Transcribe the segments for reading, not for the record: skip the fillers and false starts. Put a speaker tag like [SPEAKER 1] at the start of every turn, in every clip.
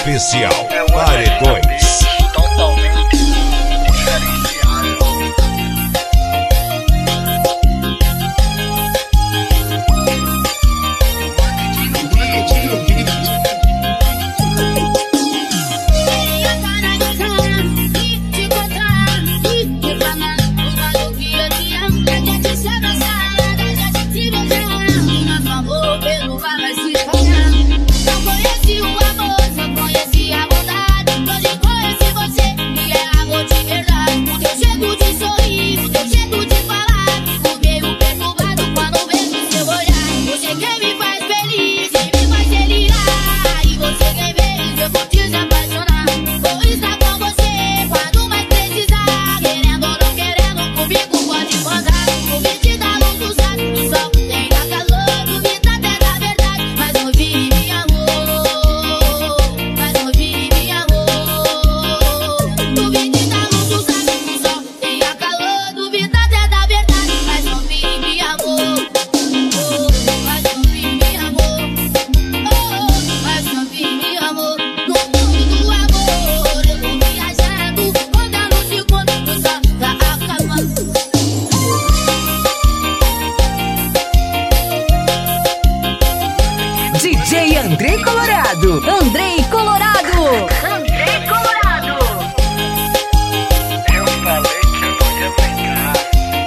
[SPEAKER 1] Especial Paredões.
[SPEAKER 2] Totalmente diferenciado.
[SPEAKER 3] DJ Andrei Colorado. Andrei Colorado.
[SPEAKER 2] Andrei Colorado. Eu falei que eu não ia ficar.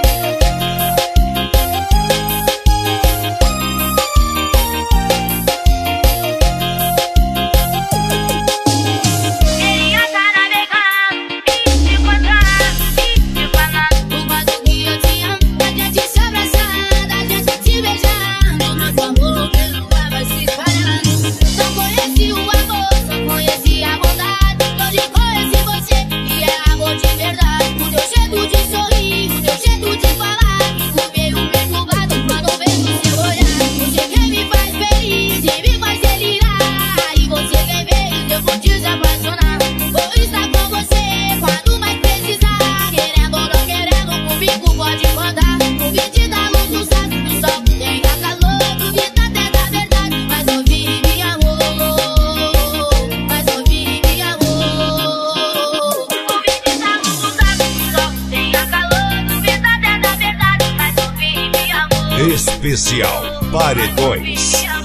[SPEAKER 4] Queria estar navegando e te encontrar e te falar o quanto que eu te amo. A gente se abraçando, a gente se beijando. Nosso amor pelo ar vai se espalhando. Não conheci o amor, só conheci a bondade. Hoje conheci você e é amor de verdade. O teu jeito de sorrir, o teu jeito de falar. Fico meio perturbado quando vejo seu olhar. Você quem me faz feliz e me faz delirar. E você quem vê, eu vou te apaixonar. Vou estar com você quando mais precisar. Querendo ou não querendo, comigo pode contar. Convite da luz do sol, tenha calor, duvida até da verdade. Mas ouvi, me amor, mas ouvi, me amor. Convite da luz do sol, tenha calor, duvida até da verdade. Mas ouvi, me amor.
[SPEAKER 1] Especial Paredões.